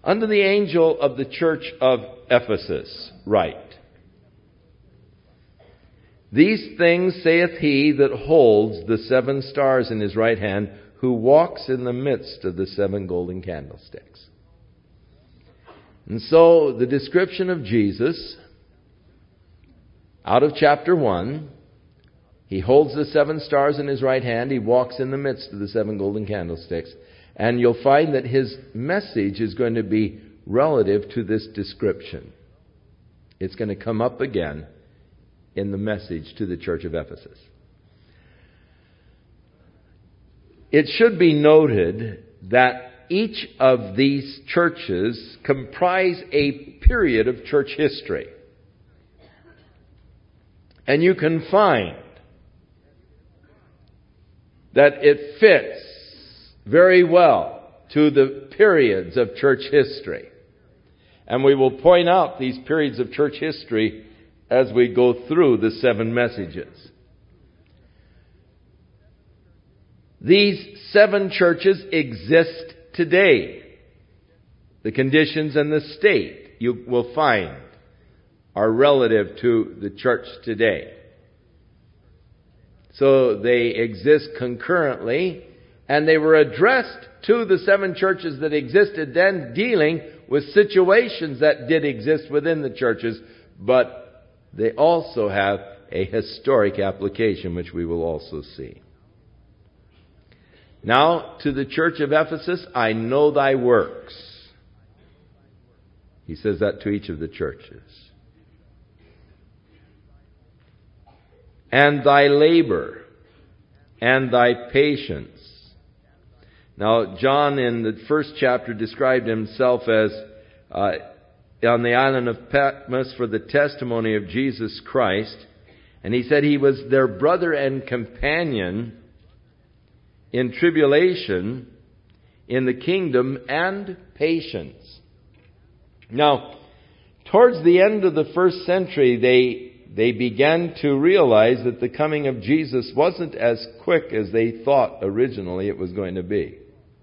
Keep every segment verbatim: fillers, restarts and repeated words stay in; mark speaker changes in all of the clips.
Speaker 1: Unto the angel of the church of Ephesus write, These things saith he that holds the seven stars in his right hand, who walks in the midst of the seven golden candlesticks. And so the description of Jesus out of chapter one, he holds the seven stars in his right hand. He walks in the midst of the seven golden candlesticks. And you'll find that his message is going to be relative to this description. It's going to come up again in the message to the church of Ephesus. It should be noted that each of these churches comprise a period of church history. And you can find that it fits very well to the periods of church history. And we will point out these periods of church history as we go through the seven messages. These seven churches exist today. The conditions and the state you will find are relative to the church today. So they exist concurrently, and they were addressed to the seven churches that existed then, dealing with situations that did exist within the churches, but they also have a historic application, which we will also see. Now, to the church of Ephesus, I know thy works. He says that to each of the churches. And thy labor, and thy patience. Now, John in the first chapter described himself as uh, on the island of Patmos for the testimony of Jesus Christ. And he said he was their brother and companion in tribulation, in the kingdom, and patience. Now, towards the end of the first century, they they began to realize that the coming of Jesus wasn't as quick as they thought originally it was going to be.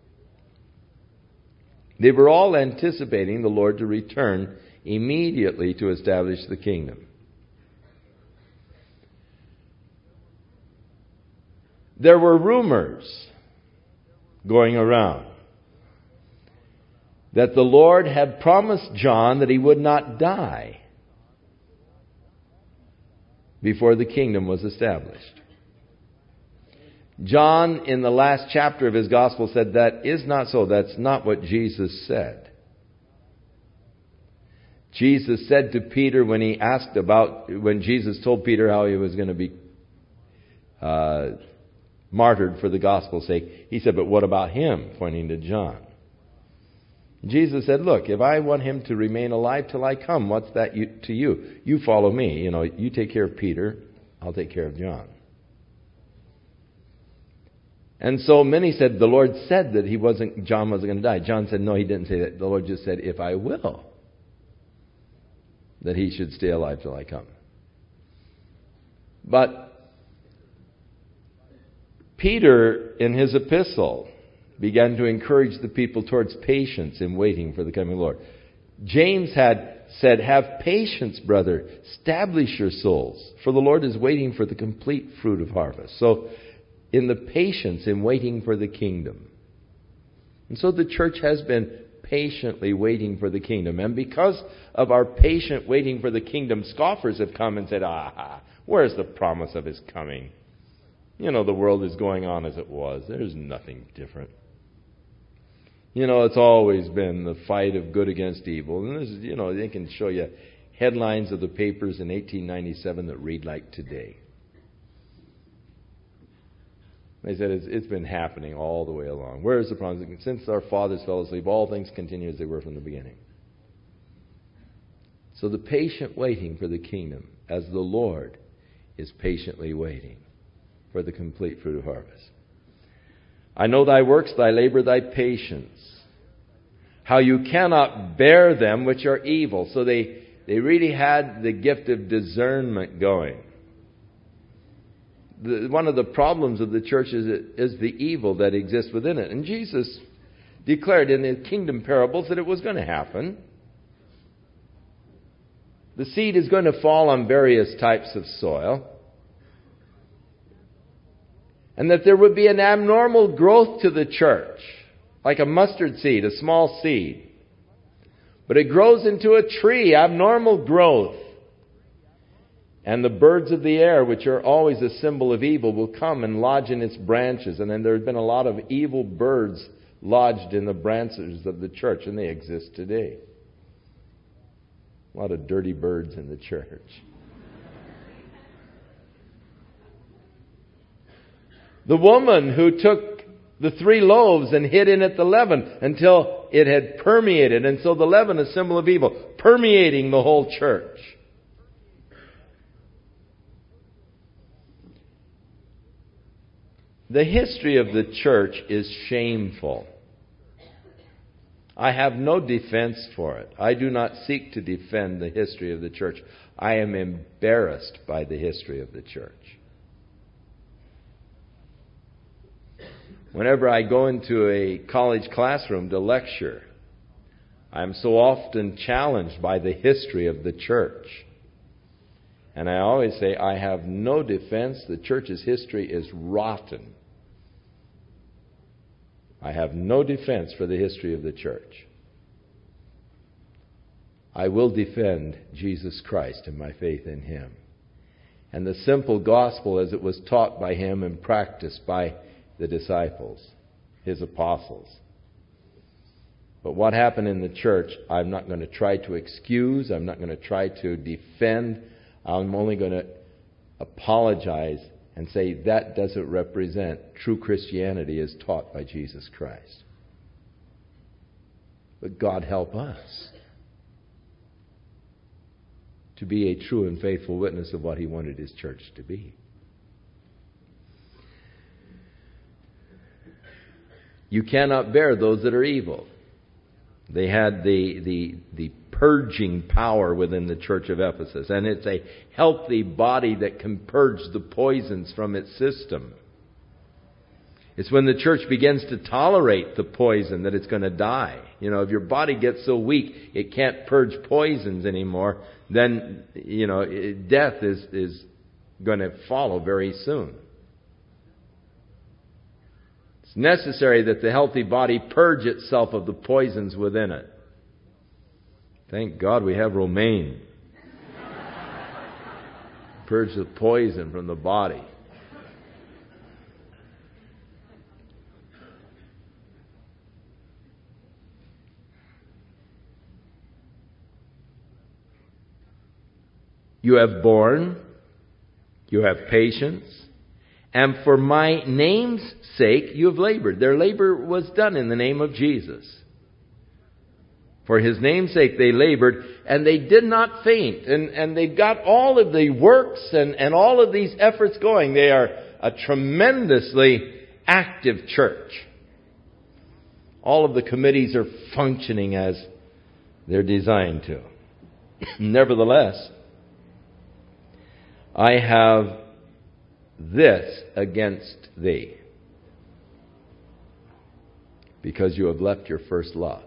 Speaker 1: They were all anticipating the Lord to return immediately to establish the kingdom. There were rumors going around that the Lord had promised John that he would not die before the kingdom was established. John, in the last chapter of his gospel, said that is not so. That's not what Jesus said. Jesus said to Peter when he asked about, when Jesus told Peter how he was going to be uh, martyred for the gospel's sake, he said, but what about him? Pointing to John. Jesus said, look, if I want him to remain alive till I come, what's that you, to you? You follow me. You know, you take care of Peter, I'll take care of John. And so many said the Lord said that he wasn't, John wasn't going to die. John said, no, he didn't say that. The Lord just said, if I will, that he should stay alive till I come. But Peter, in his epistle, began to encourage the people towards patience in waiting for the coming Lord. James had said, have patience, brother. Establish your souls, for the Lord is waiting for the complete fruit of harvest. So, in the patience in waiting for the kingdom. And so the church has been patiently waiting for the kingdom. And because of our patient waiting for the kingdom, scoffers have come and said, ah, where's the promise of his coming? You know, the world is going on as it was. There's nothing different. You know, it's always been the fight of good against evil. And this is, you know, they can show you headlines of the papers in eighteen ninety-seven that read like today. They said it's, it's been happening all the way along. Where is the promise? Since our fathers fell asleep, all things continue as they were from the beginning. So the patient waiting for the kingdom, as the Lord is patiently waiting for the complete fruit of harvest. I know thy works, thy labor, thy patience, how you cannot bear them which are evil. So they, they really had the gift of discernment going. The, one of the problems of the church is, is the evil that exists within it. And Jesus declared in the kingdom parables that it was going to happen. The seed is going to fall on various types of soil. And that there would be an abnormal growth to the church, like a mustard seed, a small seed. But it grows into a tree, abnormal growth. And the birds of the air, which are always a symbol of evil, will come and lodge in its branches. And then there have been a lot of evil birds lodged in the branches of the church, and they exist today. A lot of dirty birds in the church. The woman who took the three loaves and hid in it the leaven until it had permeated. And so the leaven, a symbol of evil, permeating the whole church. The history of the church is shameful. I have no defense for it. I do not seek to defend the history of the church. I am embarrassed by the history of the church. Whenever I go into a college classroom to lecture, I am so often challenged by the history of the church. And I always say, I have no defense. The church's history is rotten. I have no defense for the history of the church. I will defend Jesus Christ and my faith in Him. And the simple gospel as it was taught by Him and practiced by the disciples, His apostles. But what happened in the church, I'm not going to try to excuse. I'm not going to try to defend. I'm only going to apologize and say that doesn't represent true Christianity as taught by Jesus Christ. But God help us to be a true and faithful witness of what He wanted His church to be. You cannot bear those that are evil. They had the, the, the purging power within the church of Ephesus. And it's a healthy body that can purge the poisons from its system. It's when the church begins to tolerate the poison that it's going to die. You know, if your body gets so weak it can't purge poisons anymore, then, you know, death is, is going to follow very soon. It's necessary that the healthy body purge itself of the poisons within it. Thank God we have romaine. Purge the poison from the body. You have borne, you have patience, and for my name's sake you have labored. Their labor was done in the name of Jesus. For His name's sake they labored, and they did not faint. And, and they've got all of the works and, and all of these efforts going. They are a tremendously active church. All of the committees are functioning as they're designed to. Nevertheless, I have this against thee, because you have left your first love.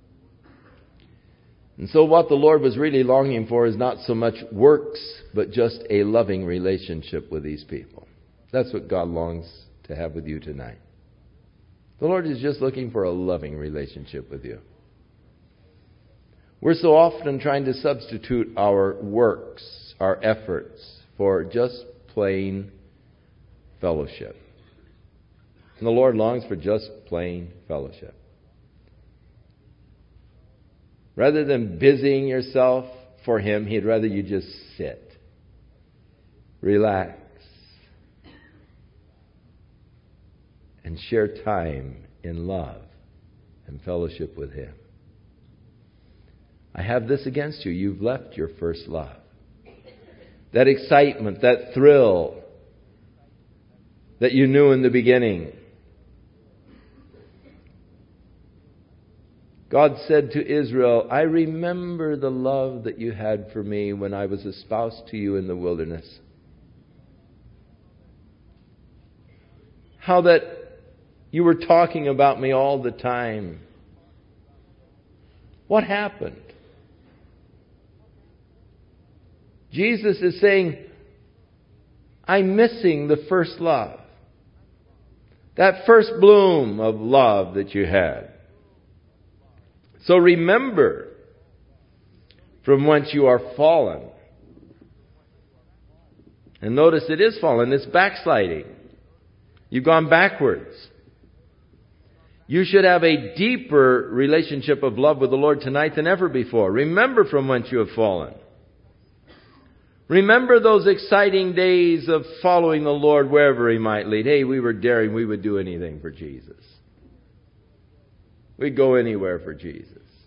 Speaker 1: And so what the Lord was really longing for is not so much works, but just a loving relationship with these people. That's what God longs to have with you tonight. The Lord is just looking for a loving relationship with you. We're so often trying to substitute our works, our efforts, for just plain fellowship. And the Lord longs for just plain fellowship. Rather than busying yourself for Him, He'd rather you just sit, relax, and share time in love and fellowship with Him. I have this against you. You've left your first love. That excitement, that thrill that you knew in the beginning. God said to Israel, I remember the love that you had for me when I was espoused to you in the wilderness. How that you were talking about me all the time. What happened? Jesus is saying, I'm missing the first love. That first bloom of love that you had. So remember from whence you are fallen. And notice it is fallen. It's backsliding. You've gone backwards. You should have a deeper relationship of love with the Lord tonight than ever before. Remember from whence you have fallen. Remember those exciting days of following the Lord wherever He might lead. Hey, we were daring. We would do anything for Jesus. We'd go anywhere for Jesus.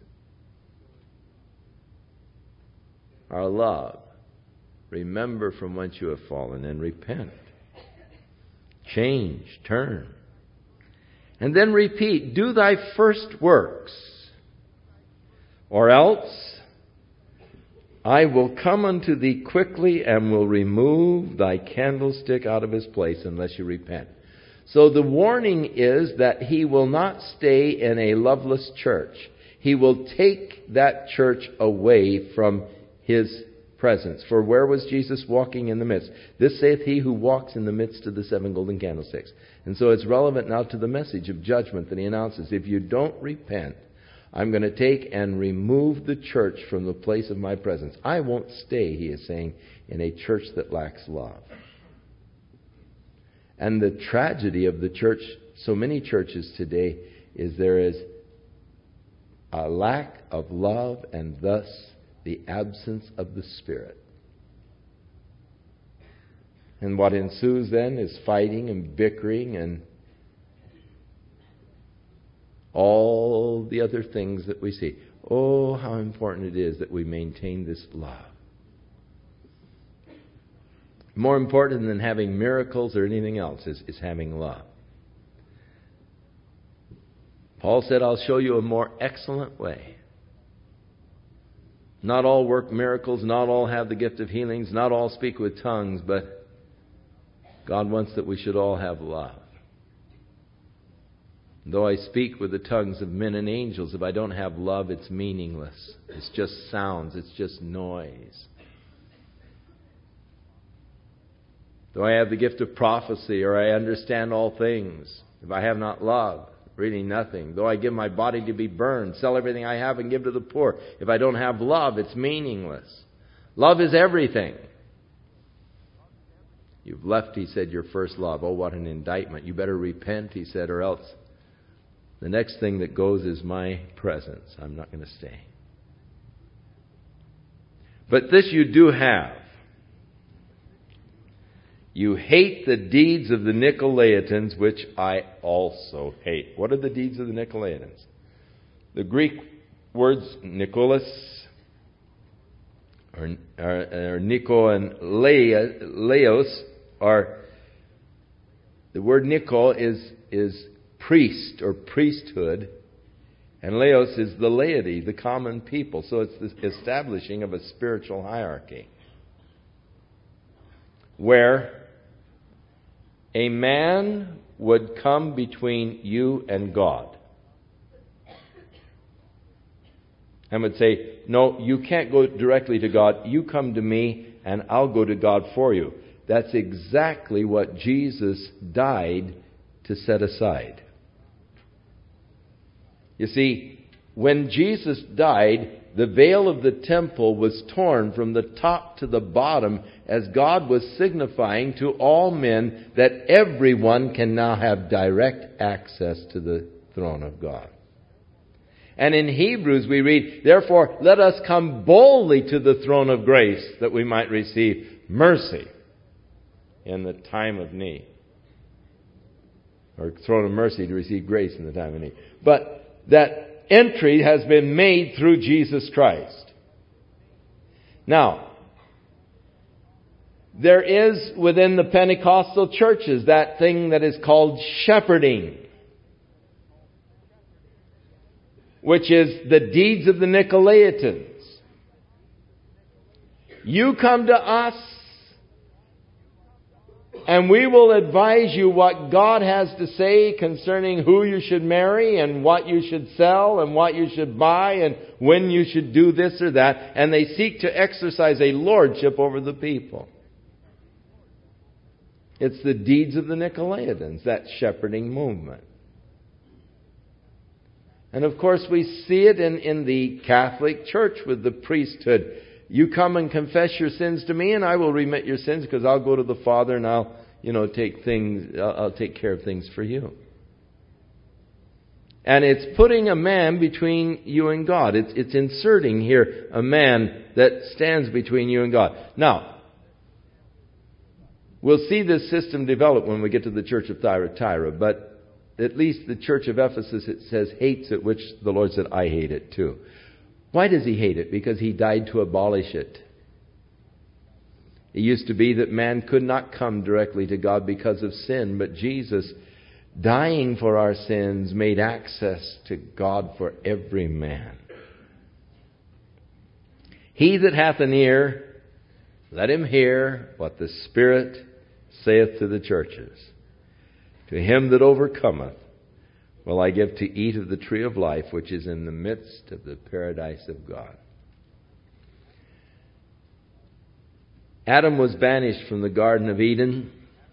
Speaker 1: Our love. Remember from whence you have fallen and repent. Change. Turn. And then repeat, do thy first works, or else I will come unto thee quickly and will remove thy candlestick out of his place unless you repent. So the warning is that He will not stay in a loveless church. He will take that church away from His presence. For where was Jesus walking in the midst? This saith He who walks in the midst of the seven golden candlesticks. And so it's relevant now to the message of judgment that He announces. If you don't repent, I'm going to take and remove the church from the place of my presence. I won't stay, He is saying, in a church that lacks love. And the tragedy of the church, so many churches today, is there is a lack of love and thus the absence of the Spirit. And what ensues then is fighting and bickering and all the other things that we see. Oh, how important it is that we maintain this love. More important than having miracles or anything else is, is having love. Paul said, I'll show you a more excellent way. Not all work miracles, not all have the gift of healings, not all speak with tongues, but God wants that we should all have love. Though I speak with the tongues of men and angels, if I don't have love, it's meaningless. It's just sounds. It's just noise. Though I have the gift of prophecy or I understand all things, if I have not love, really nothing. Though I give my body to be burned, sell everything I have and give to the poor, if I don't have love, it's meaningless. Love is everything. You've left, He said, your first love. Oh, what an indictment. You better repent, He said, or else the next thing that goes is my presence. I'm not going to stay. But this you do have. You hate the deeds of the Nicolaitans, which I also hate. What are the deeds of the Nicolaitans? The Greek words Nicholas, or, or, or Nico and Laos, are, the word Nico is, is priest or priesthood, and Laos is the laity, the common people. So it's the establishing of a spiritual hierarchy where a man would come between you and God and would say, no, you can't go directly to God. You come to me and I'll go to God for you. That's exactly what Jesus died to set aside. You see, when Jesus died, the veil of the temple was torn from the top to the bottom as God was signifying to all men that everyone can now have direct access to the throne of God. And in Hebrews we read, therefore let us come boldly to the throne of grace that we might receive mercy in the time of need. Or throne of mercy to receive grace in the time of need. But that entry has been made through Jesus Christ. Now, there is within the Pentecostal churches that thing that is called shepherding, which is the deeds of the Nicolaitans. You come to us And we will advise you what God has to say concerning who you should marry and what you should sell and what you should buy and when you should do this or that. And they seek to exercise a lordship over the people. It's the deeds of the Nicolaitans, that shepherding movement. And of course we see it in, in the Catholic Church with the priesthood. You come and confess your sins to me and I will remit your sins because I'll go to the Father and I'll, you know, take things, I'll, I'll take care of things for you. And it's putting a man between you and God. It's, it's inserting here a man that stands between you and God. Now, we'll see this system develop when we get to the Church of Thyatira, but at least the Church of Ephesus, it says, hates it, which the Lord said, I hate it too. Why does He hate it? Because He died to abolish it. It used to be that man could not come directly to God because of sin, but Jesus, dying for our sins, made access to God for every man. He that hath an ear, let him hear what the Spirit saith to the churches. To him that overcometh will I give to eat of the tree of life, which is in the midst of the paradise of God. Adam was banished from the Garden of Eden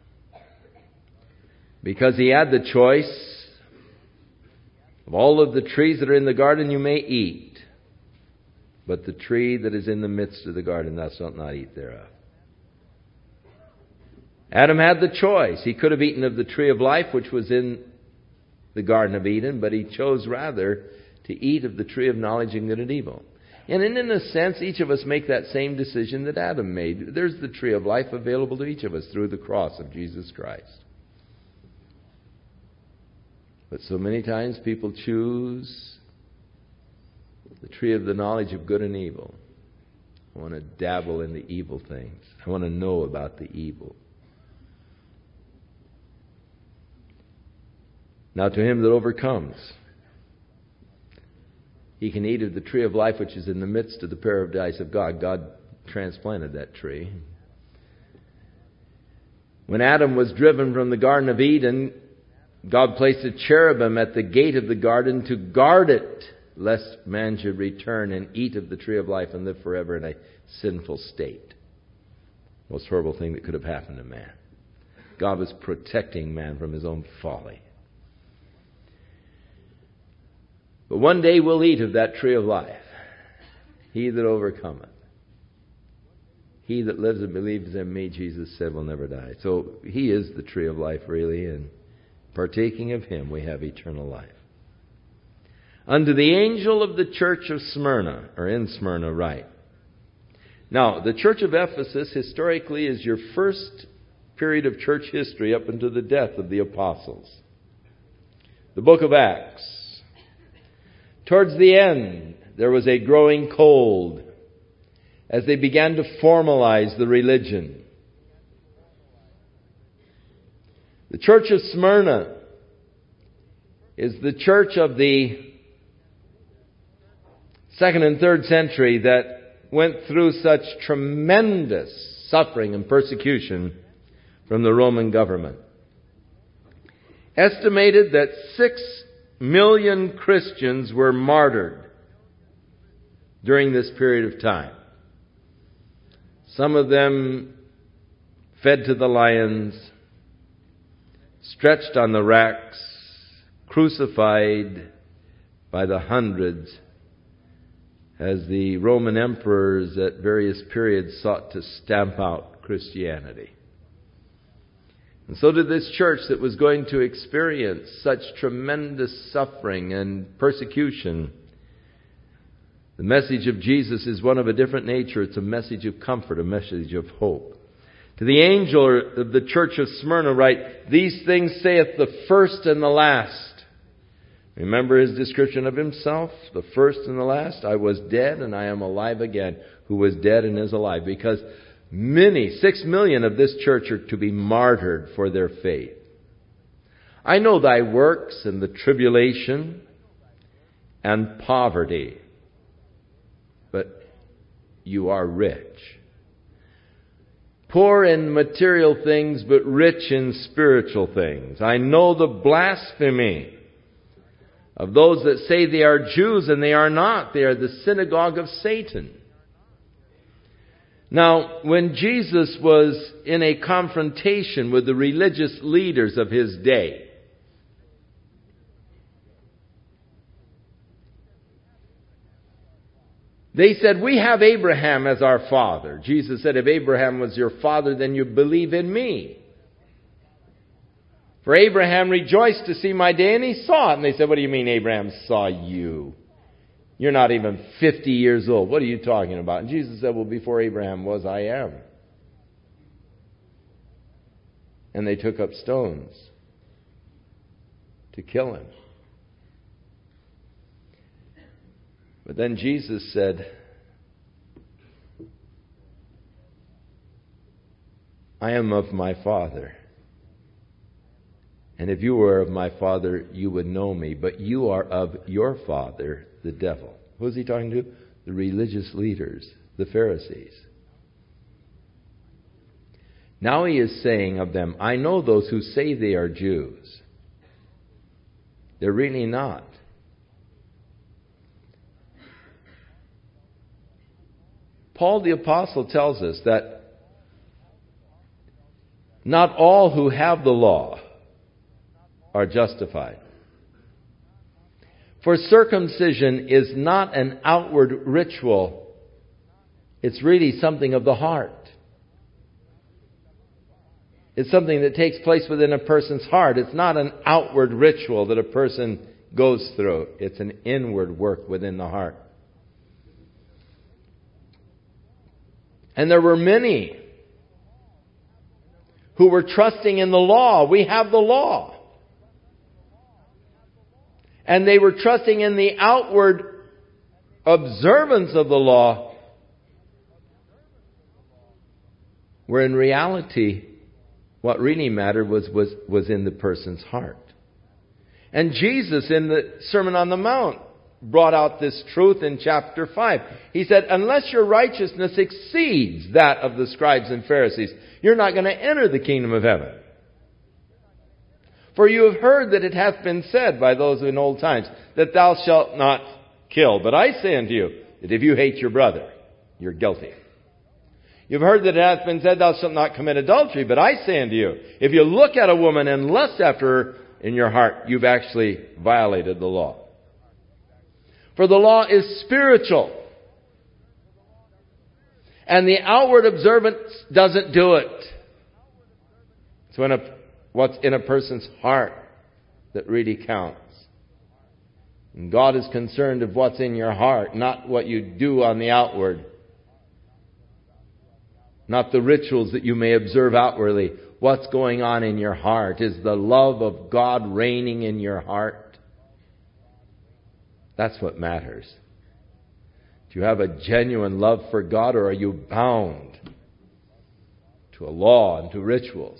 Speaker 1: because he had the choice of all of the trees that are in the garden you may eat, but the tree that is in the midst of the garden thou shalt not eat thereof. Adam had the choice. He could have eaten of the tree of life, which was in the Garden of Eden, but he chose rather to eat of the tree of knowledge of good and evil. And in, in a sense, each of us make that same decision that Adam made. There's the tree of life available to each of us through the cross of Jesus Christ. But so many times people choose the tree of the knowledge of good and evil. I want to dabble in the evil things. I want to know about the evil. Now to him that overcomes, he can eat of the tree of life which is in the midst of the paradise of God. God transplanted that tree. When Adam was driven from the Garden of Eden, God placed a cherubim at the gate of the garden to guard it, lest man should return and eat of the tree of life and live forever in a sinful state. Most horrible thing that could have happened to man. God was protecting man from his own folly. But one day we'll eat of that tree of life. He that overcometh. He that lives and believes in me, Jesus said, will never die. So He is the tree of life, really, and partaking of Him, we have eternal life. Unto the angel of the church of Smyrna, or in Smyrna, write. Now, the church of Ephesus, historically, is your first period of church history up until the death of the apostles. The book of Acts. Towards the end, there was a growing cold as they began to formalize the religion. The church of Smyrna is the church of the second and third century that went through such tremendous suffering and persecution from the Roman government. Estimated that six million Christians were martyred during this period of time. Some of them fed to the lions, stretched on the racks, crucified by the hundreds as the Roman emperors at various periods sought to stamp out Christianity. And so did this church that was going to experience such tremendous suffering and persecution. The message of Jesus is one of a different nature. It's a message of comfort, a message of hope. To the angel of the church of Smyrna write, these things saith the first and the last. Remember his description of himself, the first and the last. I was dead and I am alive again, who was dead and is alive. Because many, six million of this church are to be martyred for their faith. I know thy works and the tribulation and poverty, but you are rich. poor in material things, but rich in spiritual things. I know the blasphemy of those that say they are Jews and they are not. They are the synagogue of Satan. Now, when Jesus was in a confrontation with the religious leaders of his day, they said, "We have Abraham as our father." Jesus said, "If Abraham was your father, then you believe in me. For Abraham rejoiced to see my day, and he saw it." And they said, "What do you mean Abraham saw you? You're not even fifty years old. What are you talking about?" And Jesus said, "Well, before Abraham was, I am." And they took up stones to kill him. But then Jesus said, "I am of my Father. And if you were of my Father, you would know me. But you are of your father, the devil." Who is he talking to? The religious leaders, the Pharisees. Now he is saying of them, "I know those who say they are Jews. They're really not. Paul the Apostle tells us that not all who have the law are justified. For circumcision is not an outward ritual. It's really something of the heart. It's something that takes place within a person's heart. It's not an outward ritual that a person goes through. It's an inward work within the heart. And there were many who were trusting in the law. We have the law. And they were trusting in the outward observance of the law, where in reality, what really mattered was, was, was in the person's heart. And Jesus, in the Sermon on the Mount, brought out this truth in chapter five. He said, "Unless your righteousness exceeds that of the scribes and Pharisees, you're not going to enter the kingdom of heaven. For you have heard that it hath been said by those in old times, that thou shalt not kill. But I say unto you, that if you hate your brother, you're guilty. You've heard that it hath been said, thou shalt not commit adultery. But I say unto you, if you look at a woman and lust after her in your heart, you've actually violated the law. For the law is spiritual, and the outward observance doesn't do it. It's when a, what's in a person's heart that really counts. And God is concerned of what's in your heart, not what you do on the outward. Not the rituals that you may observe outwardly. What's going on in your heart? Is the love of God reigning in your heart? That's what matters. Do you have a genuine love for God, or are you bound to a law and to rituals?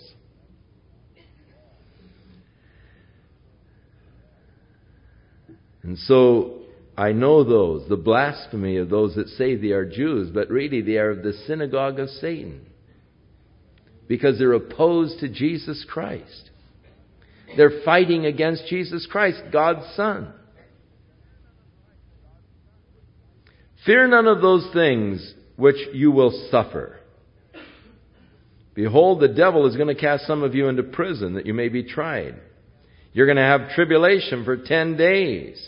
Speaker 1: And so I know those, the blasphemy of those that say they are Jews, but really they are of the synagogue of Satan. Because they're opposed to Jesus Christ. They're fighting against Jesus Christ, God's Son. Fear none of those things which you will suffer. Behold, the devil is going to cast some of you into prison that you may be tried. You're going to have tribulation for ten days.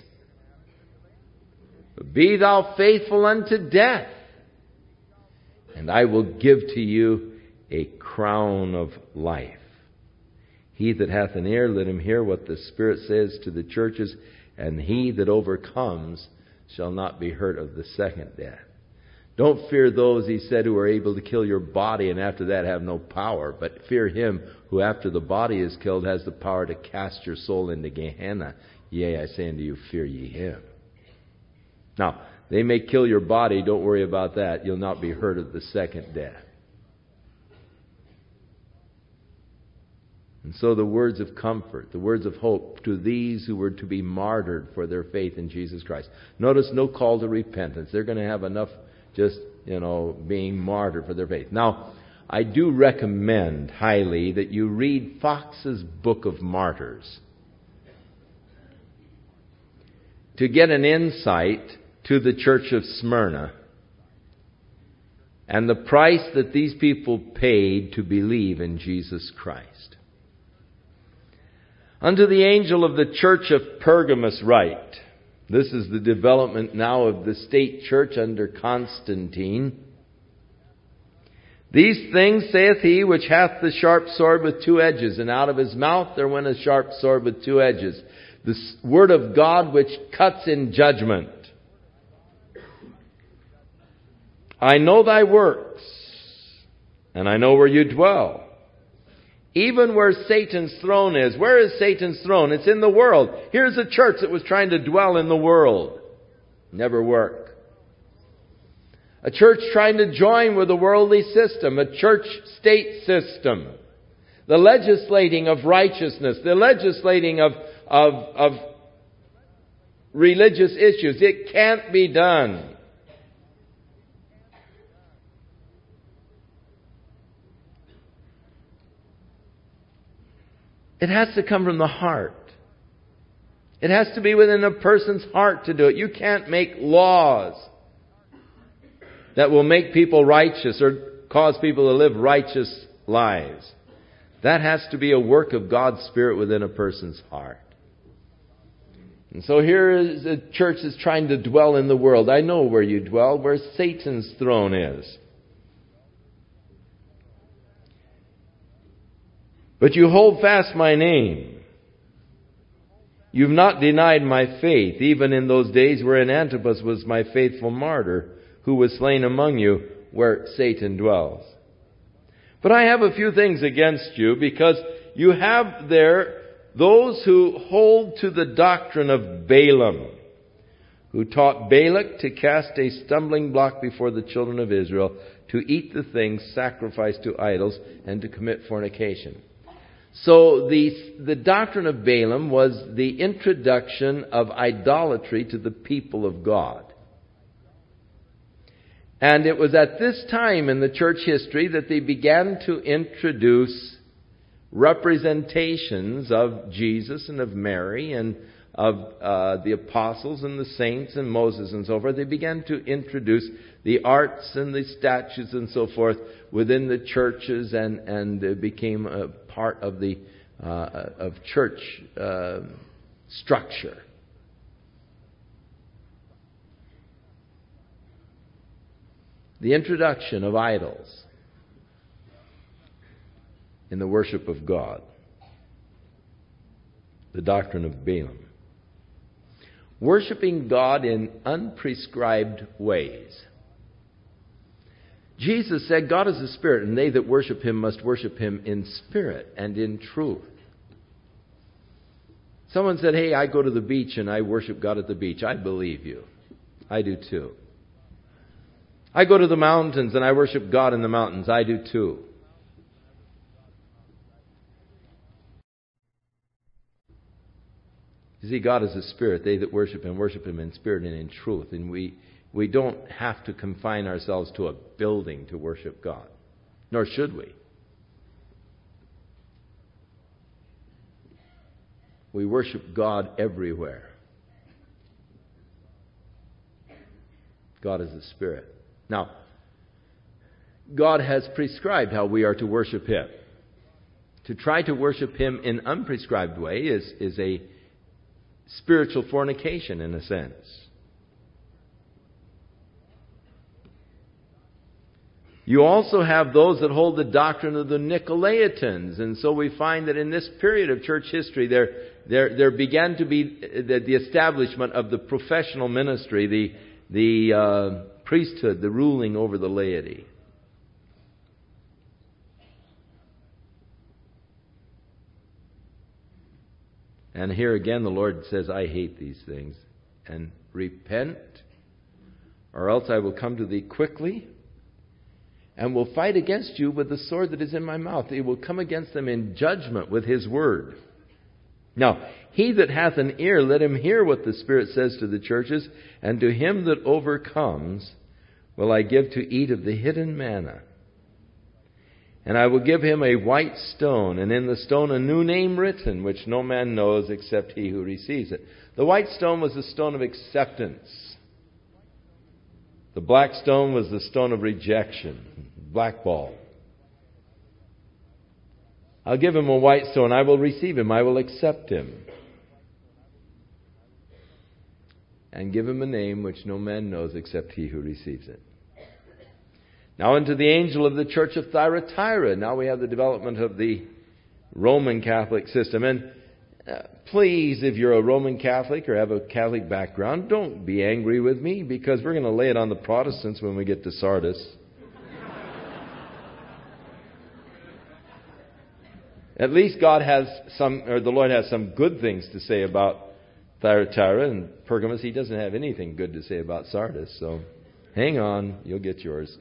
Speaker 1: But be thou faithful unto death, and I will give to you a crown of life. He that hath an ear, let him hear what the Spirit says to the churches, and he that overcomes shall not be hurt of the second death. Don't fear those, he said, who are able to kill your body and after that have no power, but fear him who after the body is killed has the power to cast your soul into Gehenna. Yea, I say unto you, fear ye him. Now, they may kill your body, don't worry about that. You'll not be hurt of the second death. And so the words of comfort, the words of hope to these who were to be martyred for their faith in Jesus Christ. Notice no call to repentance. They're going to have enough just, you know, being martyred for their faith. Now, I do recommend highly that you read Fox's Book of Martyrs to get an insight to the church of Smyrna and the price that these people paid to believe in Jesus Christ. Unto the angel of the church of Pergamos write. This is the development now of the state church under Constantine. These things saith he which hath the sharp sword with two edges, and out of his mouth there went a sharp sword with two edges. The word of God which cuts in judgment. I know thy works, and I know where you dwell. Even where Satan's throne is. Where is Satan's throne? It's in the world. Here's a church that was trying to dwell in the world. Never work. A church trying to join with a worldly system, a church-state system. The legislating of righteousness, the legislating of, of, of religious issues. It can't be done. It has to come from the heart. It has to be within a person's heart to do it. You can't make laws that will make people righteous or cause people to live righteous lives. That has to be a work of God's Spirit within a person's heart. And so here is a church that's trying to dwell in the world. I know where you dwell, where Satan's throne is. But you hold fast my name. You've not denied my faith, even in those days wherein Antipas was my faithful martyr, who was slain among you, where Satan dwells. But I have a few things against you, because you have there those who hold to the doctrine of Balaam, who taught Balak to cast a stumbling block before the children of Israel, to eat the things sacrificed to idols, and to commit fornication. So the, the doctrine of Balaam was the introduction of idolatry to the people of God. And it was at this time in the church history that they began to introduce representations of Jesus and of Mary and of uh, the apostles and the saints and Moses and so forth. They began to introduce the arts and the statues and so forth within the churches, and, and it became a part of the uh, of church uh, structure. The introduction of idols in the worship of God. The doctrine of Balaam. Worshipping God in unprescribed ways. Jesus said, God is a spirit, and they that worship Him must worship Him in spirit and in truth. Someone said, hey, I go to the beach and I worship God at the beach. I believe you. I do too. I go to the mountains and I worship God in the mountains. I do too. You see, God is a spirit. They that worship Him, worship Him in spirit and in truth. And we, we don't have to confine ourselves to a building to worship God. Nor should we. We worship God everywhere. God is a spirit. Now, God has prescribed how we are to worship Him. To try to worship Him in an unprescribed way is, is a spiritual fornication in a sense. You also have those that hold the doctrine of the Nicolaitans. And so we find that in this period of church history, there, there, there began to be the, the establishment of the professional ministry, the, the uh, priesthood, the ruling over the laity. And here again the Lord says, I hate these things. And repent, or else I will come to thee quickly, and will fight against you with the sword that is in my mouth. He will come against them in judgment with His word. Now, he that hath an ear, let him hear what the Spirit says to the churches. And to him that overcomes will I give to eat of the hidden manna. And I will give him a white stone, and in the stone a new name written, which no man knows except he who receives it. The white stone was the stone of acceptance. The black stone was the stone of rejection, blackball. I'll give him a white stone. I will receive him. I will accept him. And give him a name which no man knows except he who receives it. Now unto the angel of the church of Thyatira. Now we have the development of the Roman Catholic system. And uh, please, if you're a Roman Catholic or have a Catholic background, don't be angry with me, because we're going to lay it on the Protestants when we get to Sardis. At least God has some, or the Lord has some good things to say about Thyatira and Pergamos. He doesn't have anything good to say about Sardis. So hang on, you'll get yours.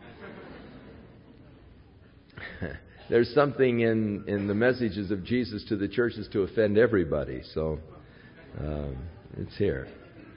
Speaker 1: There's something in, in the messages of Jesus to the churches to offend everybody. So um, it's here.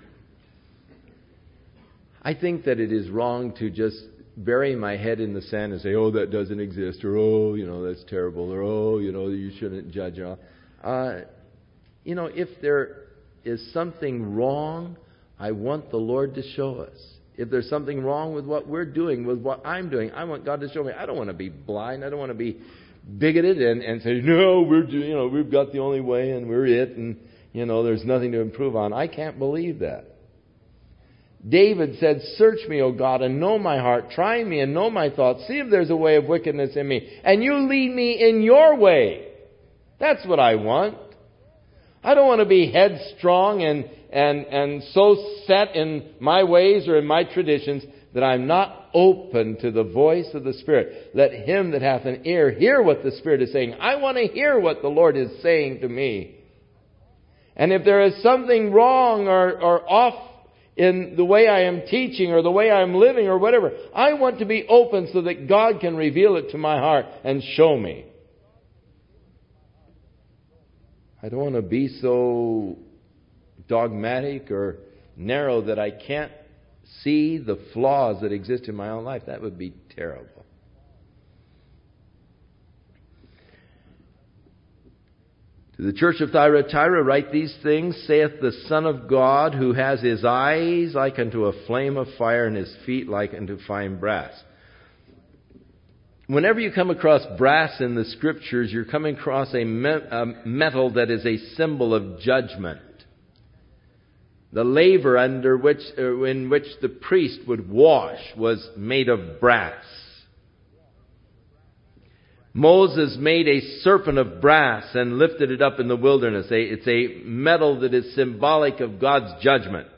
Speaker 1: I think that it is wrong to just bury my head in the sand and say, oh, that doesn't exist, or oh, you know, that's terrible, or oh, you know, you shouldn't judge. Uh, you know, if there is something wrong, I want the Lord to show us. If there's something wrong with what we're doing, with what I'm doing, I want God to show me. I don't want to be blind. I don't want to be bigoted and, and say, no, we're you know we've got the only way and we're it, and you know there's nothing to improve on. I can't believe that. David said, search me, O God, and know my heart. Try me and know my thoughts. See if there's a way of wickedness in me. And you lead me in your way. That's what I want. I don't want to be headstrong and, and, and so set in my ways or in my traditions that I'm not open to the voice of the Spirit. Let him that hath an ear hear what the Spirit is saying. I want to hear what the Lord is saying to me. And if there is something wrong or, or off in the way I am teaching or the way I am living or whatever, I want to be open so that God can reveal it to my heart and show me. I don't want to be so dogmatic or narrow that I can't see the flaws that exist in my own life. That would be terrible. To the church of Thyatira write these things, saith the Son of God, who has his eyes like unto a flame of fire and his feet like unto fine brass. Whenever you come across brass in the Scriptures, you're coming across a, me- a metal that is a symbol of judgment. The laver under which, uh, in which the priest would wash was made of brass. Moses made a serpent of brass and lifted it up in the wilderness. It's a metal that is symbolic of God's judgment.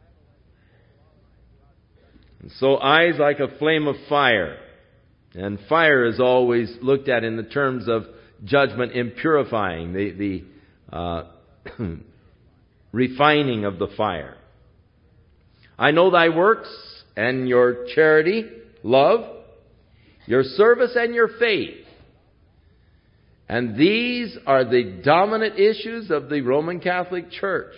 Speaker 1: And so eyes like a flame of fire. And fire is always looked at in the terms of judgment in purifying, the, the uh, refining of the fire. I know thy works and your charity, love, your service and your faith. And these are the dominant issues of the Roman Catholic Church.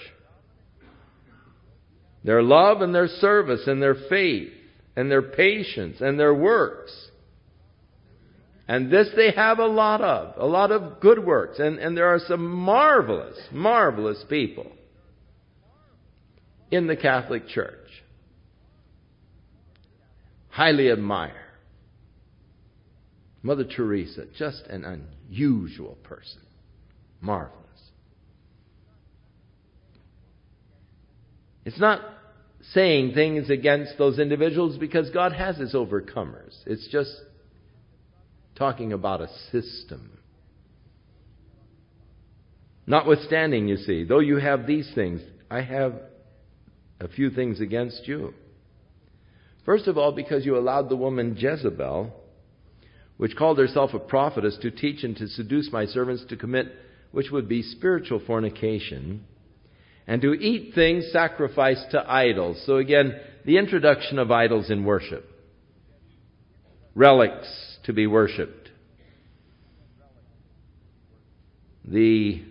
Speaker 1: Their love and their service and their faith and their patience and their works. And this they have a lot of, a lot of good works. And, and there are some marvelous, marvelous people in the Catholic Church. Highly admire. Mother Teresa, just an unusual person. Marvelous. It's not saying things against those individuals because God has his overcomers. It's just talking about a system. Notwithstanding, you see, though you have these things, I have a few things against you. First of all, because you allowed the woman Jezebel, which called herself a prophetess, to teach and to seduce my servants to commit, which would be spiritual fornication, and to eat things sacrificed to idols. So again, the introduction of idols in worship. Relics to be worshipped. The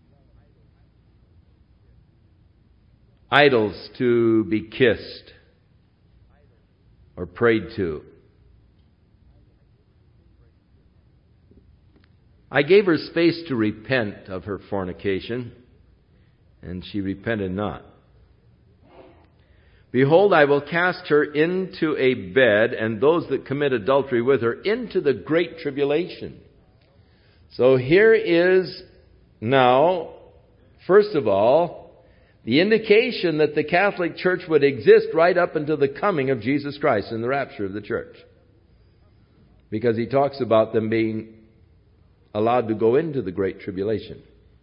Speaker 1: idols to be kissed or prayed to. I gave her space to repent of her fornication, and she repented not. Behold, I will cast her into a bed, and those that commit adultery with her into the great tribulation. So here is now, first of all, the indication that the Catholic Church would exist right up until the coming of Jesus Christ and the rapture of the church. Because he talks about them being allowed to go into the great tribulation.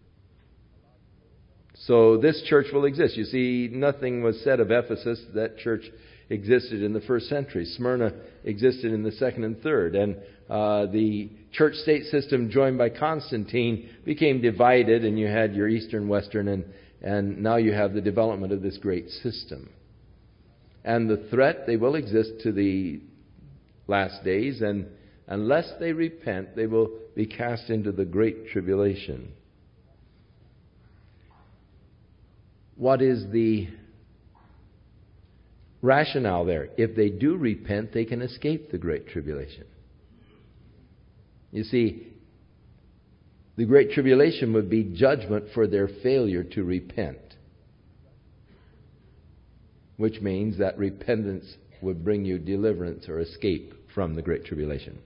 Speaker 1: So this church will exist. You see, nothing was said of Ephesus. That church existed in the first century. Smyrna existed in the second and third. And uh, the church-state system joined by Constantine became divided, and you had your Eastern, Western, and, and now you have the development of this great system. And the threat, they will exist to the last days, and unless they repent, they will be cast into the great tribulation. What is the rationale there? If they do repent, they can escape the great tribulation. You see, the great tribulation would be judgment for their failure to repent, which means that repentance would bring you deliverance or escape from the great tribulation.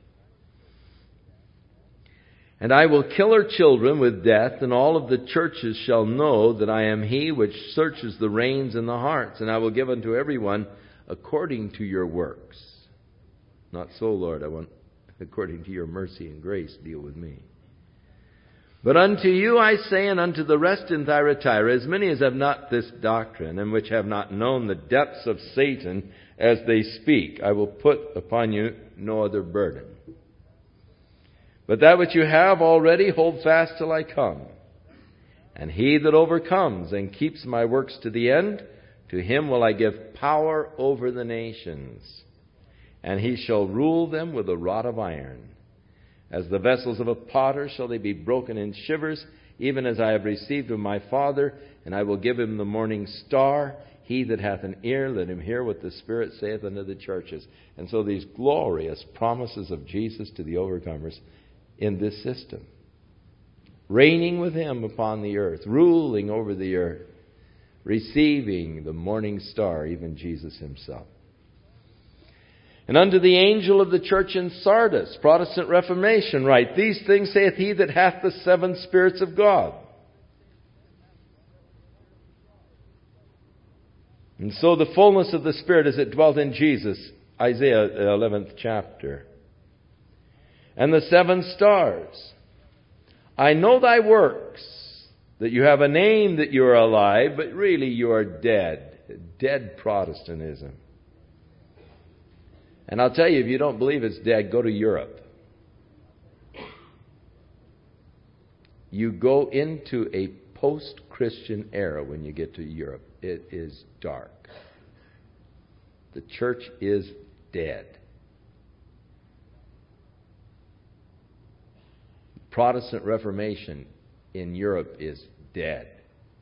Speaker 1: And I will kill her children with death, and all of the churches shall know that I am he which searches the reins and the hearts, and I will give unto everyone according to your works. Not so, Lord, I want according to your mercy and grace deal with me. But unto you I say, and unto the rest in Thyatira, as many as have not this doctrine, and which have not known the depths of Satan as they speak, I will put upon you no other burden. But that which you have already, hold fast till I come. And he that overcomes and keeps my works to the end, to him will I give power over the nations. And he shall rule them with a rod of iron. As the vessels of a potter shall they be broken in shivers, even as I have received of my Father, and I will give him the morning star. He that hath an ear, let him hear what the Spirit saith unto the churches. And so these glorious promises of Jesus to the overcomers in this system. Reigning with him upon the earth, ruling over the earth, receiving the morning star, even Jesus himself. And unto the angel of the church in Sardis, Protestant Reformation, write, these things saith he that hath the seven spirits of God. And so the fullness of the Spirit as it dwelt in Jesus, Isaiah eleventh chapter. And the seven stars. I know thy works, that you have a name that you are alive, but really you are dead. Dead Protestantism. And I'll tell you, if you don't believe it's dead, go to Europe. You go into a post-Christian era when you get to Europe. It is dark. The church is dead. Protestant Reformation in Europe is dead.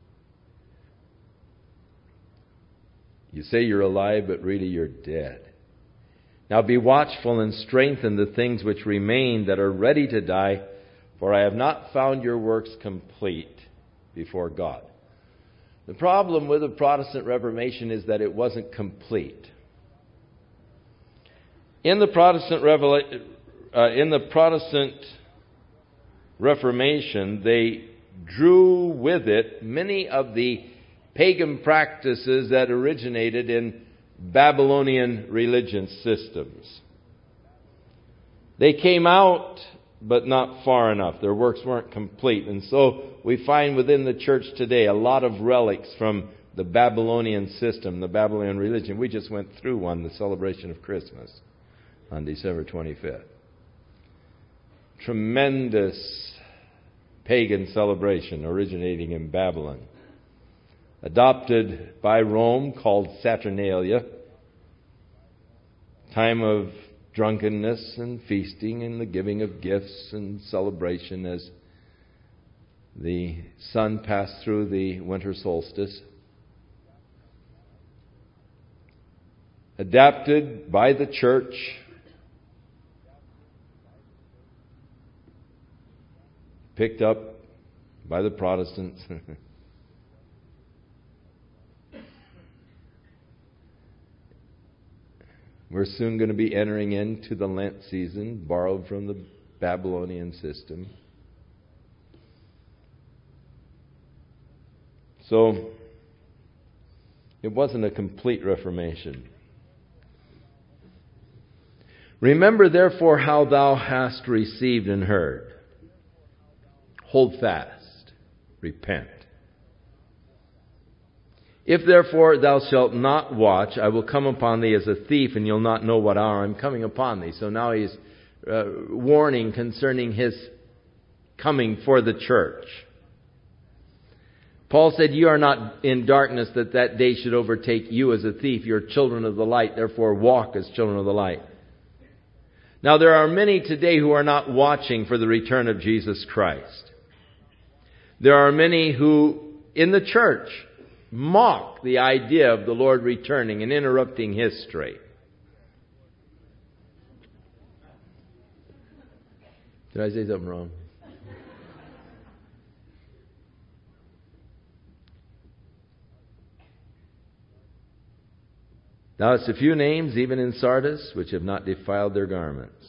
Speaker 1: You say you're alive, but really you're dead. Now be watchful and strengthen the things which remain that are ready to die, for I have not found your works complete before God. The problem with the Protestant Reformation is that it wasn't complete. In the Protestant Revela- uh, in the Protestant Reformation, they drew with it many of the pagan practices that originated in Babylonian religion systems. They came out, but not far enough. Their works weren't complete. And so we find within the church today a lot of relics from the Babylonian system, the Babylonian religion. We just went through one, the celebration of Christmas on December twenty-fifth. Tremendous pagan celebration originating in Babylon. Adopted by Rome, called Saturnalia. Time of drunkenness and feasting and the giving of gifts and celebration as the sun passed through the winter solstice. Adapted by the church picked up by the Protestants. We're soon going to be entering into the Lent season, borrowed from the Babylonian system. So, it wasn't a complete Reformation. Remember therefore how thou hast received and heard. Hold fast. Repent. If therefore thou shalt not watch, I will come upon thee as a thief, and you'll not know what hour I'm coming upon thee. So now he's uh, warning concerning his coming for the church. Paul said, you are not in darkness that that day should overtake you as a thief. You're children of the light, therefore walk as children of the light. Now there are many today who are not watching for the return of Jesus Christ. There are many who, in the church, mock the idea of the Lord returning and interrupting history. Did I say something wrong? Now it's a few names, even in Sardis, which have not defiled their garments.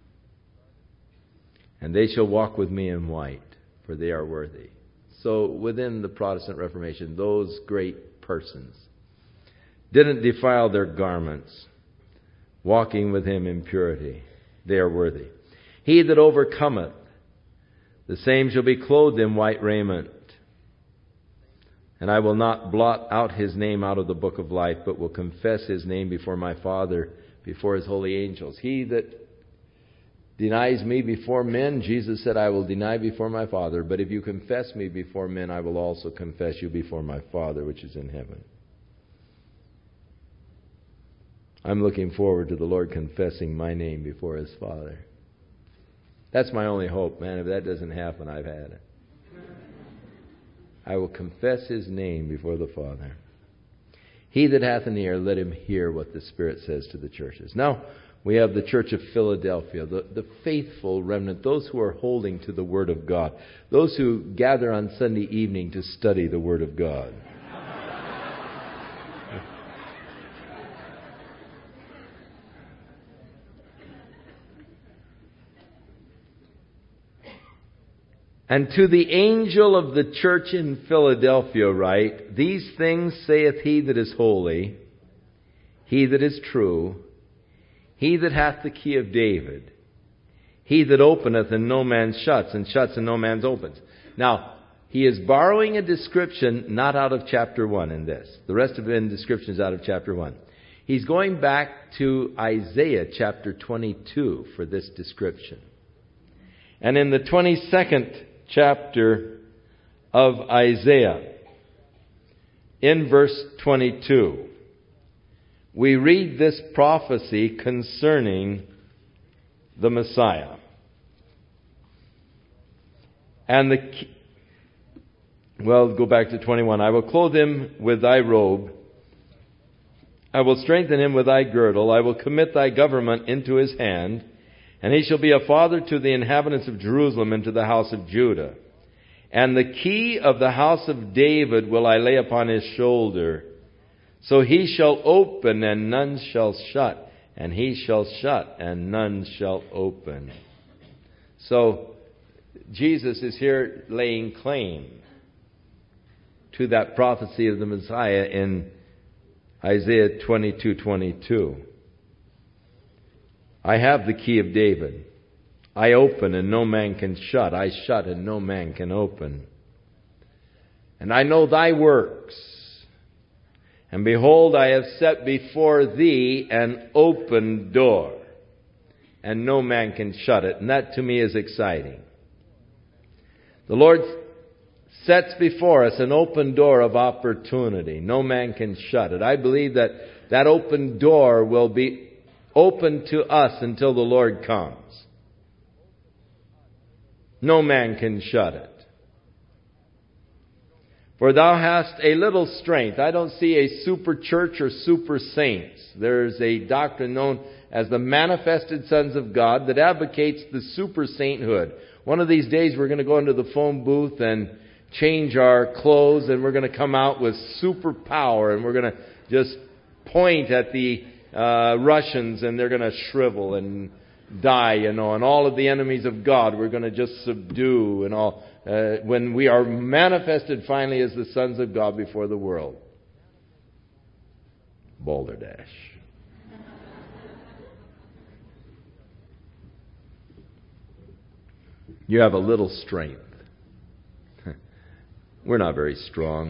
Speaker 1: And they shall walk with me in white, for they are worthy. So within the Protestant Reformation, those great persons didn't defile their garments, walking with him in purity. They are worthy. He that overcometh, the same shall be clothed in white raiment. And I will not blot out his name out of the book of life, but will confess his name before my Father, before his holy angels. He that denies me before men, Jesus said, I will deny before my Father. But if you confess me before men, I will also confess you before my Father, which is in heaven. I'm looking forward to the Lord confessing my name before his Father. That's my only hope, man. If that doesn't happen, I've had it. I will confess his name before the Father. He that hath an ear, let him hear what the Spirit says to the churches. Now, we have the church of Philadelphia, the, the faithful remnant, those who are holding to the Word of God, those who gather on Sunday evening to study the Word of God. And to the angel of the church in Philadelphia write, these things saith he that is holy, he that is true, he that hath the key of David, he that openeth and no man shuts, and shuts and no man opens. Now, he is borrowing a description not out of chapter one in this. The rest of the description is out of chapter one. He's going back to Isaiah chapter twenty-two for this description. And in the twenty-second chapter of Isaiah, in verse twenty-two, we read this prophecy concerning the Messiah. And the, well, go back to twenty-one. I will clothe him with thy robe. I will strengthen him with thy girdle. I will commit thy government into his hand. And he shall be a father to the inhabitants of Jerusalem and to the house of Judah. And the key of the house of David will I lay upon his shoulder. So he shall open and none shall shut. And he shall shut and none shall open. So Jesus is here laying claim to that prophecy of the Messiah in Isaiah twenty-two twenty-two. I have the key of David. I open and no man can shut. I shut and no man can open. And I know thy works. And behold, I have set before thee an open door. And no man can shut it. And that to me is exciting. The Lord sets before us an open door of opportunity. No man can shut it. I believe that that open door will be open to us until the Lord comes. No man can shut it. For thou hast a little strength. I don't see a super church or super saints. There's a doctrine known as the manifested sons of God that advocates the super sainthood, one of these days we're going to go into the phone booth and change our clothes, and we're going to come out with superpower, and we're going to just point at the uh, Russians, and they're going to shrivel and die, you know, and all of the enemies of God we're going to just subdue and all, uh, when we are manifested finally as the sons of God before the world. Balderdash. You have a little strength. We're not very strong.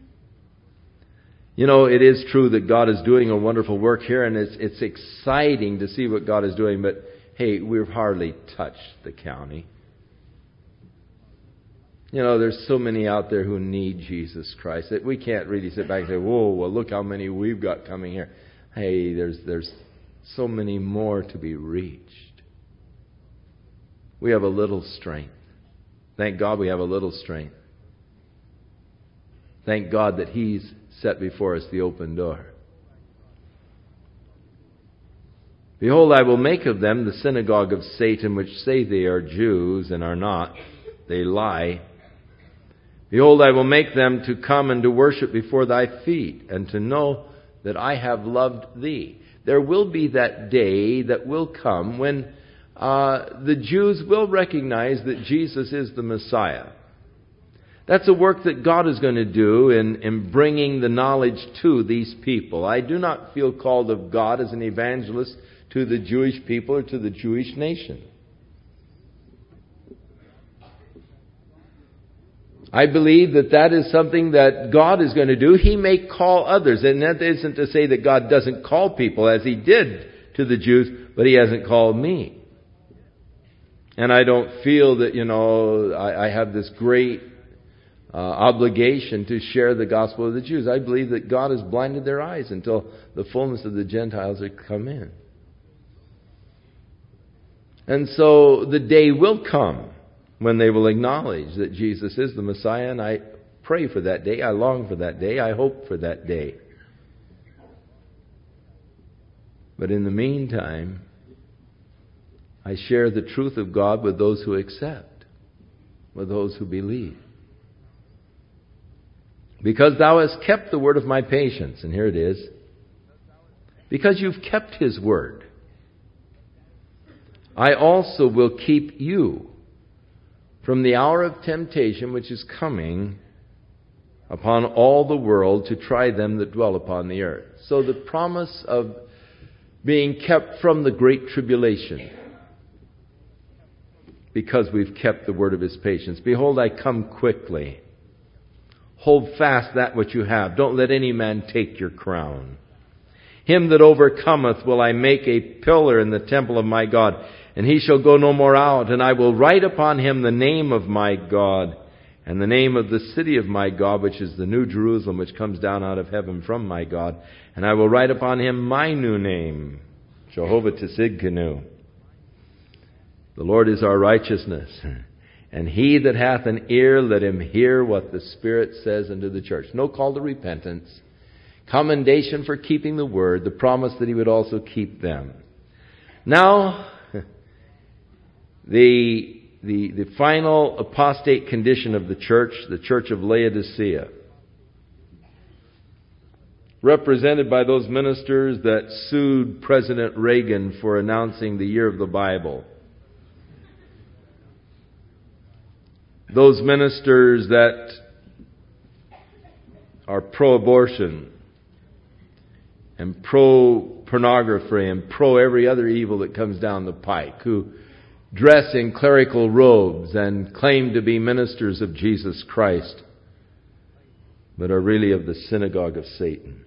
Speaker 1: You know, it is true that God is doing a wonderful work here, and it's it's exciting to see what God is doing, but hey, we've hardly touched the county. You know, there's so many out there who need Jesus Christ that we can't really sit back and say, whoa, well, look how many we've got coming here. Hey, there's there's so many more to be reached. We have a little strength. Thank God we have a little strength. Thank God that He's set before us the open door. Behold, I will make of them the synagogue of Satan, which say they are Jews and are not. They lie. Behold, I will make them to come and to worship before thy feet, and to know that I have loved thee. There will be that day that will come when uh, the Jews will recognize that Jesus is the Messiah. That's a work that God is going to do in, in bringing the knowledge to these people. I do not feel called of God as an evangelist to the Jewish people or to the Jewish nation. I believe that that is something that God is going to do. He may call others. And that isn't to say that God doesn't call people as He did to the Jews, but He hasn't called me. And I don't feel that, you know, I, I have this great uh, obligation to share the gospel of the Jews. I believe that God has blinded their eyes until the fullness of the Gentiles have come in. And so the day will come when they will acknowledge that Jesus is the Messiah, and I pray for that day. I long for that day. I hope for that day. But in the meantime, I share the truth of God with those who accept, with those who believe. Because thou hast kept the word of my patience, and here it is, because you've kept His word, I also will keep you from the hour of temptation which is coming upon all the world to try them that dwell upon the earth. So the promise of being kept from the great tribulation, because we've kept the word of His patience. Behold, I come quickly. Hold fast that which you have. Don't let any man take your crown. Him that overcometh will I make a pillar in the temple of my God, and he shall go no more out. And I will write upon him the name of my God, and the name of the city of my God, which is the New Jerusalem, which comes down out of heaven from my God. And I will write upon him my new name, Jehovah Tsidkenu. The Lord is our righteousness. And he that hath an ear, let him hear what the Spirit says unto the church. No call to repentance. Commendation for keeping the word. The promise that He would also keep them. Now, the, the, the final apostate condition of the church, the church of Laodicea. Represented by those ministers that sued President Reagan for announcing the year of the Bible. Those ministers that are pro-abortion and pro-pornography and pro every other evil that comes down the pike, who dress in clerical robes and claim to be ministers of Jesus Christ, but are really of the synagogue of Satan.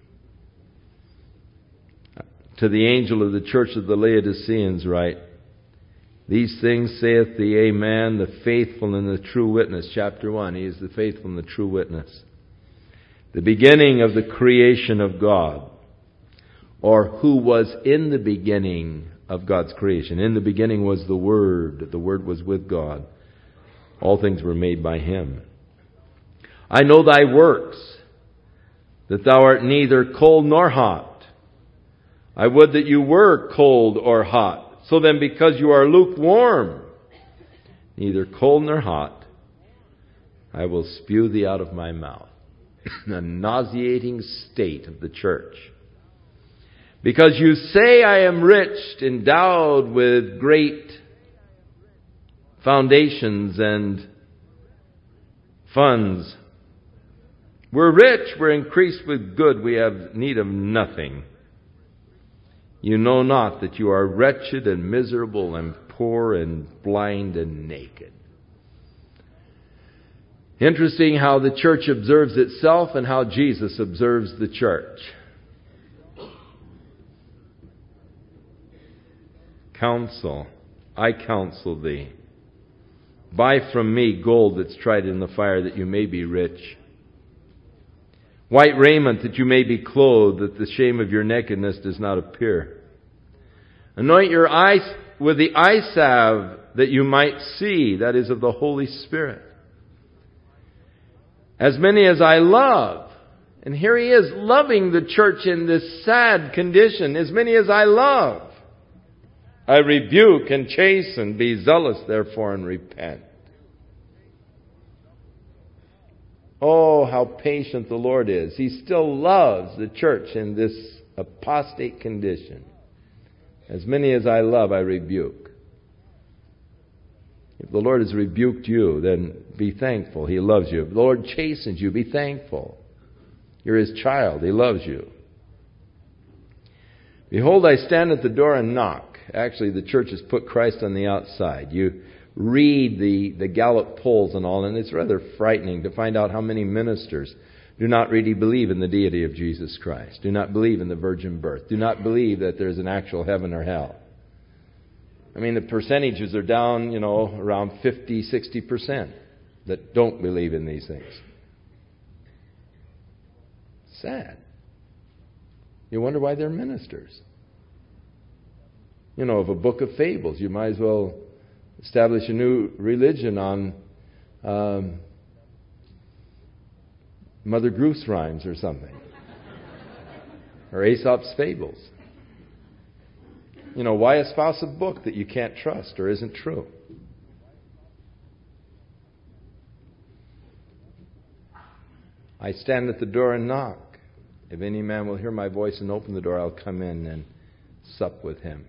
Speaker 1: To the angel of the church of the Laodiceans write, these things saith the Amen, the faithful and the true witness. Chapter one, He is the faithful and the true witness. The beginning of the creation of God, or who was in the beginning of God's creation. In the beginning was the Word. The Word was with God. All things were made by Him. I know thy works, that thou art neither cold nor hot. I would that you were cold or hot. So then, because you are lukewarm neither cold nor hot, I will spew thee out of my mouth. The nauseating state of the church. Because you say I am rich, endowed with great foundations and funds. We're rich, we're increased with good, we have need of nothing. You know not that you are wretched and miserable and poor and blind and naked. Interesting how the church observes itself and how Jesus observes the church. Counsel, I counsel thee. Buy from me gold that's tried in the fire, that you may be rich. White raiment, that you may be clothed, that the shame of your nakedness does not appear. Anoint your eyes with the eye salve, that you might see, that is of the Holy Spirit. As many as I love, and here he is loving the church in this sad condition, as many as I love, I rebuke and chasten. Be zealous therefore and repent. Oh, how patient the Lord is. He still loves the church in this apostate condition. As many as I love, I rebuke. If the Lord has rebuked you, then be thankful. He loves you. If the Lord chastens you, be thankful. You're His child. He loves you. Behold, I stand at the door and knock. Actually, the church has put Christ on the outside. You read the, the Gallup polls and all, and it's rather frightening to find out how many ministers do not really believe in the deity of Jesus Christ, do not believe in the virgin birth, do not believe that there's an actual heaven or hell. I mean, the percentages are down, you know, around fifty, sixty percent that don't believe in these things. Sad. You wonder why they're ministers. You know, of a book of fables, you might as well establish a new religion on um, Mother Goose rhymes or something. Or Aesop's fables. You know, why espouse a book that you can't trust or isn't true? I stand at the door and knock. If any man will hear my voice and open the door, I'll come in and sup with him.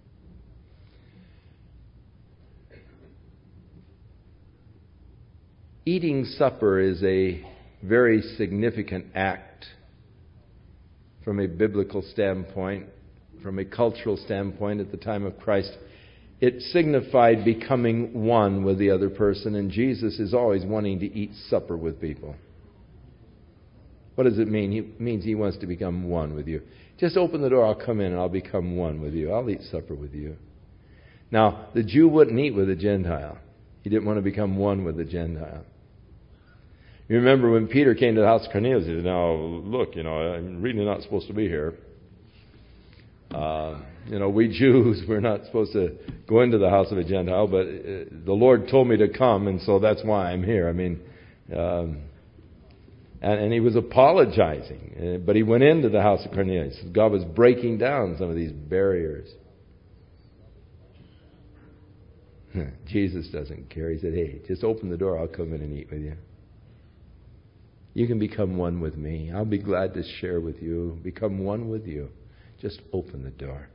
Speaker 1: Eating supper is a very significant act from a biblical standpoint, from a cultural standpoint at the time of Christ. It signified becoming one with the other person, and Jesus is always wanting to eat supper with people. What does it mean? It means He wants to become one with you. Just open the door, I'll come in and I'll become one with you. I'll eat supper with you. Now, the Jew wouldn't eat with a Gentile. He didn't want to become one with a Gentile. You remember when Peter came to the house of Cornelius, he said, now, look, you know, I'm really not supposed to be here. Uh, you know, we Jews, we're not supposed to go into the house of a Gentile, but uh, the Lord told me to come, and so that's why I'm here. I mean, um, and, and he was apologizing, uh, but he went into the house of Cornelius. God was breaking down some of these barriers. Jesus doesn't care. He said, hey, just open the door, I'll come in and eat with you. You can become one with me. I'll be glad to share with you. Become one with you. Just open the door.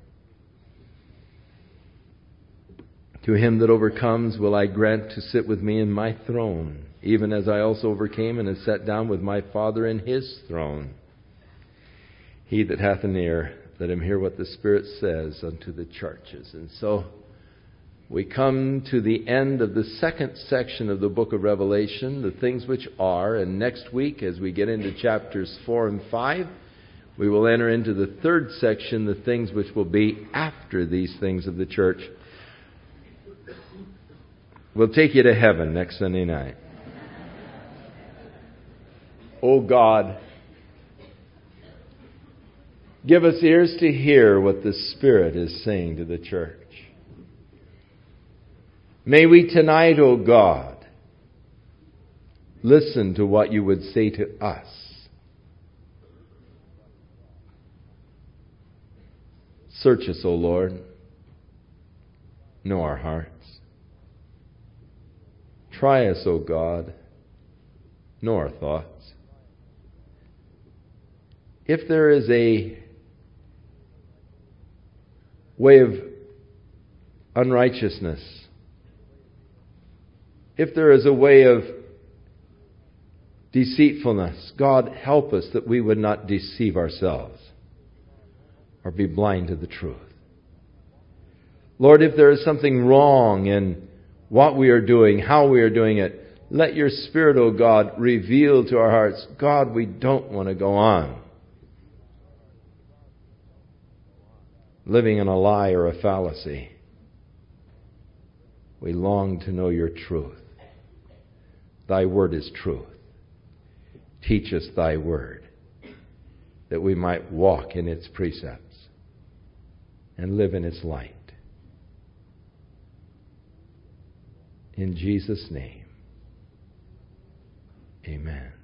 Speaker 1: To him that overcomes will I grant to sit with me in my throne, even as I also overcame and have sat down with my Father in His throne. He that hath an ear, let him hear what the Spirit says unto the churches. And so we come to the end of the second section of the book of Revelation, the things which are. And next week, as we get into chapters four and five, we will enter into the third section, the things which will be after these things of the church. We'll take you to heaven next Sunday night. Oh God, give us ears to hear what the Spirit is saying to the church. May we tonight, O God, listen to what you would say to us. Search us, O Lord. Know our hearts. Try us, O God, know our thoughts. If there is a way of unrighteousness, if there is a way of deceitfulness, God, help us that we would not deceive ourselves or be blind to the truth. Lord, if there is something wrong in what we are doing, how we are doing it, let your Spirit, O God, reveal to our hearts, God, we don't want to go on living in a lie or a fallacy. We long to know your truth. Thy word is truth. Teach us thy word, that we might walk in its precepts and live in its light. In Jesus' name, amen.